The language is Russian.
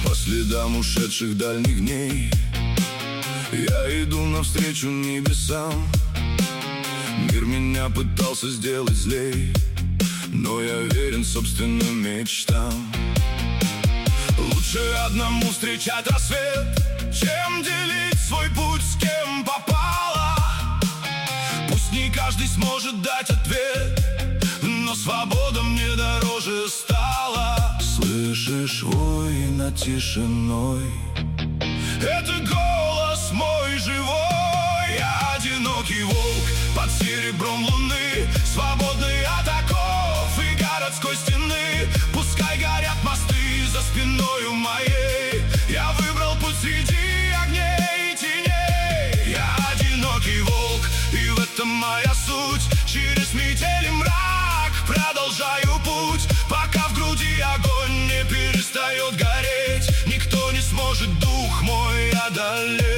По следам ушедших дальних дней я иду навстречу небесам. Мир меня пытался сделать злей, но я верен собственным мечтам. Лучше одному встречать рассвет, чем делить свой путь с кем попало. Пусть не каждый сможет дать ответ, но свобода мне дороже стала. Слышишь вой над тишиной? Это голос мой живой. Я одинокий волк под серебром луны, свободный от оков и городской стены. Пускай горят мосты за спиною моей, я выбрал путь среди огней и теней. Я одинокий волк, и в этом моя суть. Через метель и мрак продолжаю путь, пока в груди огонь не перестает гореть. Никто не сможет дух мой одолеть.